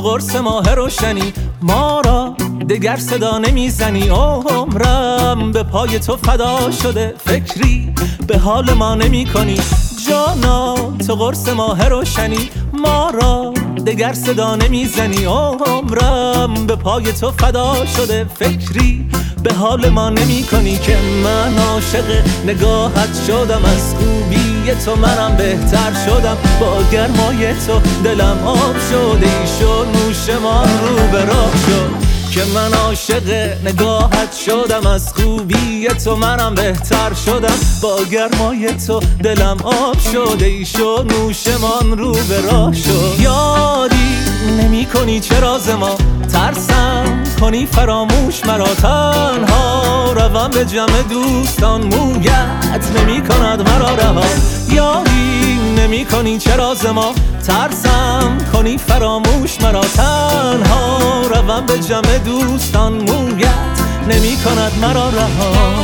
قرص ماه روشنی، ما را دگر صدا نمیزنی. عمرم به پای تو فدا شده، فکری به حال ما نمی کنی. جانا تو قرص ماه روشنی، ما را دگر صدا نمیزنی. عمرم به پای تو فدا شده، فکری به حال ما نمی کنی. که من عاشق نگاهت شدم، از خوبی تو منم بهتر شدم. با گرمای تو دلم آب شده، ایشو نوشمان رو به راه شد. که من عاشق نگاهت شدم، از خوبی تو منم بهتر شدم. با گرمای تو دلم آب شده، ایشو نوشمان رو به راه شد. یادی نمی کنی چرا ز ما ترسم کنی فراموش مرا، تنها روم به جمع دوستان، مویت نمی کند مرا رها. یادی نمی کنی چرا ز ما ترسم کنی فراموش مرا، تنها روم به جمع دوستان، مویت نمی کند مرا رها.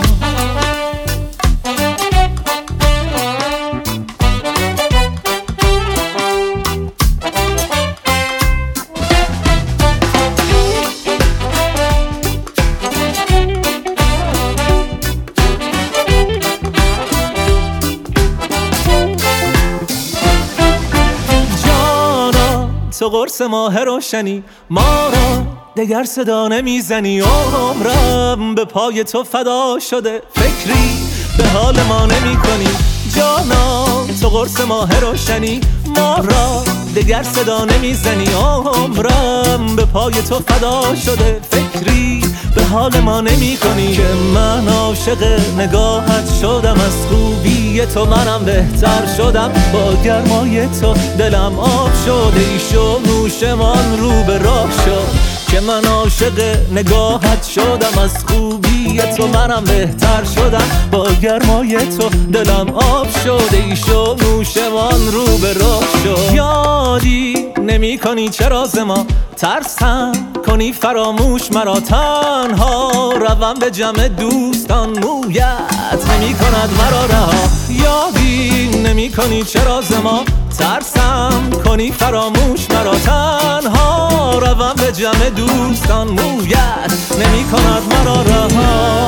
تو قرص ماه روشنی، ما را دگر صدا نمیزنی. عمرم به پای تو فدا شده، فکری به حال ما نمی کنی. جانا تو قرص ماه روشنی، ما را دگر صدا نمیزنی. عمرم به پای تو فدا شده، فکری به حال ما نمی کنی. که من عاشق نگاهت شدم، از خوبی تو منم بهتر شدم. با گرمای تو دلم آب شده، ایشو نوشمان رو به راه شد. که من عاشق نگاهت شدم، از خوبی تو منم بهتر شدم. با گرمای تو دلم آب شده، ایشو نوشمان رو به راه شد. یادی نمی کنی چرا ز ما ترسم کنی فراموش مرا، تنها روم به جمع دوستان، مویت نمی کند مرا رها. یادی نمی کنی چرا ز ما ترسم کنی فراموش مرا، تنها روم به جمع دوستان، مویت نمی کند مرا رها.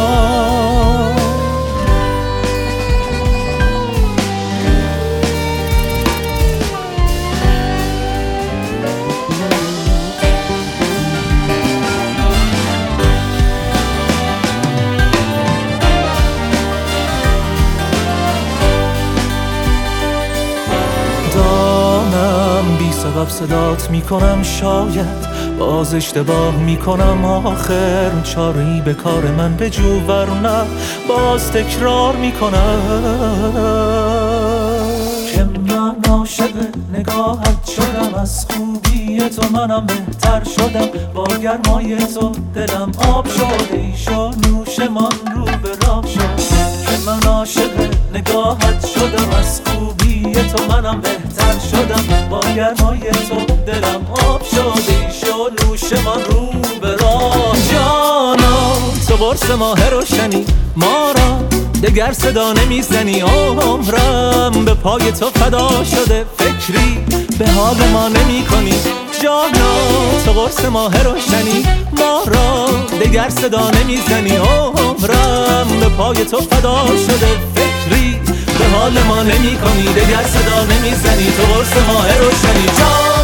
بی سبب صدات میکنم، شاید باز اشتباه میکنم. آخر چاری به کار من بجو، ورنه باز تکرار میکنم. که من عاشق نگاهت شدم، از خوبی تو منم بهتر شدم. با گرمای تو دلم آب شده، ایشو نوشمان رو به راه شد. که من عاشق نگاهت شدم، از خوبی تو منم بهتر شدم. با گرمای تو دلم آب شده، ایشو نوشمان رو به راه. جانا تو قرص ماه روشنی، ما را دگر صدا نمیزنی. عمرم به پای تو فدا شده، فکری به حال ما نمی کنی. جانا تو قرص ماه روشنی، ما را دگر صدا نمیزنی. عمرم به پای تو فدا شده، فکری به حال ما نمی کنی. دگر صدا نمیزنی، تو قرص ماه روشنی.